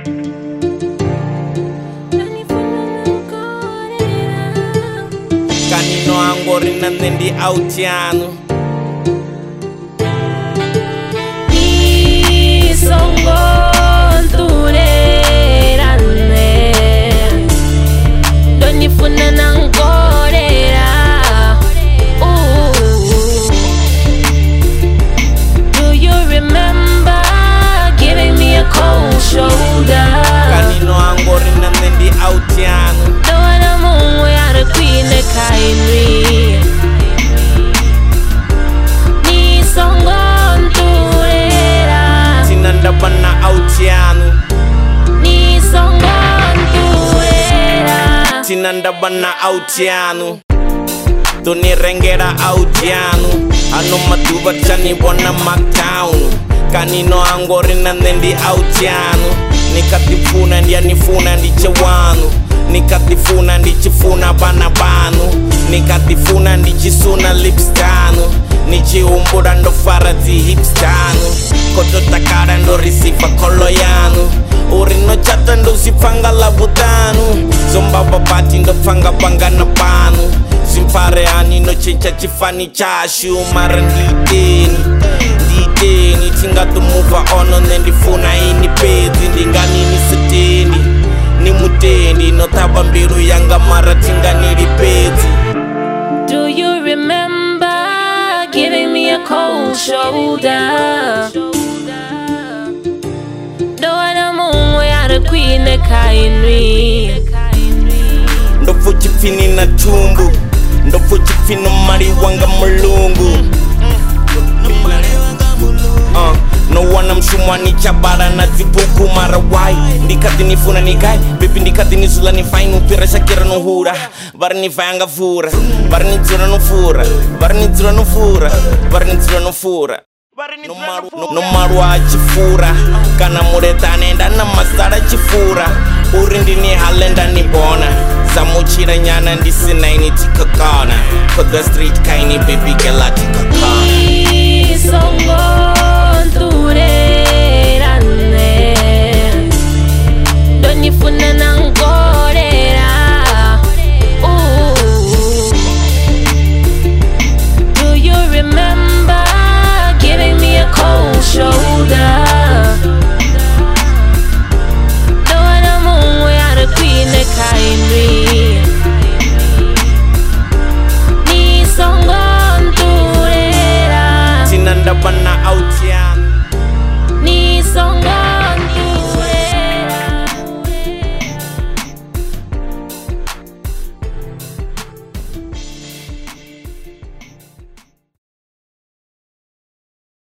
Kanino angorina nendi autiano Tinanda bana autiano Tuni rengera autiano Anu matuba chani wana maktaunu Kanino angorina nendi autiano Nikatifuna ndia nifuna ndi chewanu Nikatifuna ndi chifuna bana banu Nikatifuna ndi chisuna lipstanu Nichiumbura ndo farati hipstanu Koto takara ndo risifa kolo yanu Urino chata ndo sipanga labutanu Zomba babati ndo panga bangana panu Zimpare ani no chencha chifani chashu Mara nditeni Tinga to move on nendifuna ini pezi Ndingani ni siteni Ni muteni no tabambiru yanga mara tinga nilipezi. Do you remember giving me a cold shoulder? Queen kainwi Ndofu chifini na chumbu Ndofu chifini mari wanga mulungu No wana mshumwani chabara na zibuku marawai Ndikati nifuna nikai Baby ndikati nizula nifai Nupira shakira nuhura Bari nifayanga fura Bari nizura nufura Bari nizura nufura Bari nizura nufura No marwa chifura Kana mureta nenda na masara chifura Urindi ni halenda ni bona Zamuchira nyana ndisina ini tikakana Kwa the street kaini baby gela tikakana